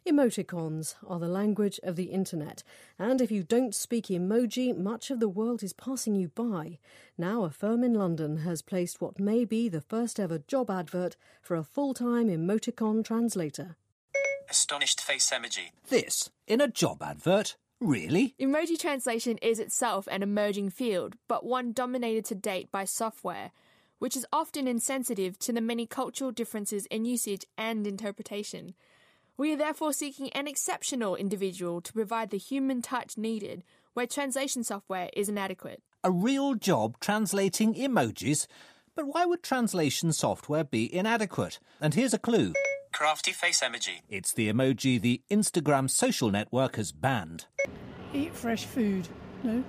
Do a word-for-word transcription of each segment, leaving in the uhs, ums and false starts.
Emoticons are the language of the internet, and if you don't speak emoji, much of the world is passing you by. Now a firm in London has placed what may be the first ever job advert for a full-time emoticon translator. Astonished face emoji. This in a job advert? Really? Emoji translation is itself an emerging field, but one dominated to date by software, which is often insensitive to the many cultural differences in usage and interpretation. We are therefore seeking an exceptional individual to provide the human touch needed where translation software is inadequate. A real job translating emojis? But why would translation software be inadequate? And here's a clue. Crafty face emoji. It's the emoji the Instagram social network has banned. Eat fresh food. No?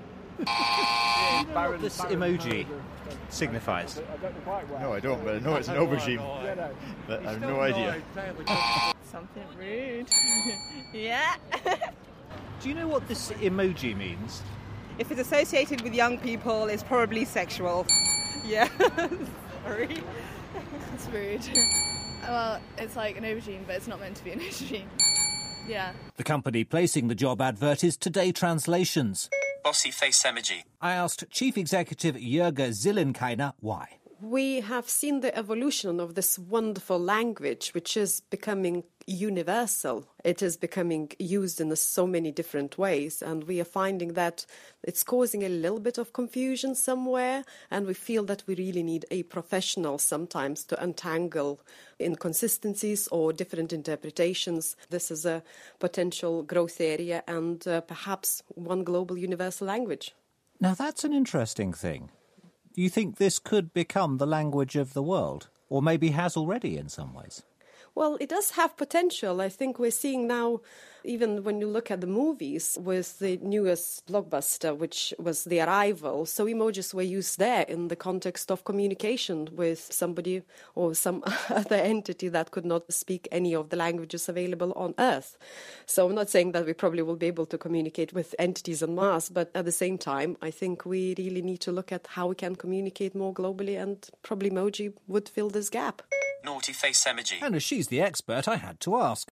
What this emoji signifies? No, I don't, but I know it's an aubergine. But I have no idea. Something rude. Yeah. Do you know what this emoji means? If it's associated with young people, it's probably sexual. Yeah. Sorry. It's rude. Well, it's like an aubergine, but it's not meant to be an aubergine. Yeah. The company placing the job advert is Today Translations. Bossy face emoji. I asked Chief Executive Jürgen Zillenkainer why. We have seen the evolution of this wonderful language, which is becoming universal. It is becoming used in so many different ways, and we are finding that it's causing a little bit of confusion somewhere, and we feel that we really need a professional sometimes to untangle inconsistencies or different interpretations. This is a potential growth area and uh, perhaps one global universal language. Now that's an interesting thing. Do you think this could become the language of the world? Or maybe has already in some ways? Well, it does have potential. I think we're seeing now, even when you look at the movies, with the newest blockbuster, which was The Arrival, so emojis were used there in the context of communication with somebody or some other entity that could not speak any of the languages available on Earth. So I'm not saying that we probably will be able to communicate with entities on Mars, but at the same time, I think we really need to look at how we can communicate more globally, and probably emoji would fill this gap. Naughty face emoji. And as she's the expert, I had to ask.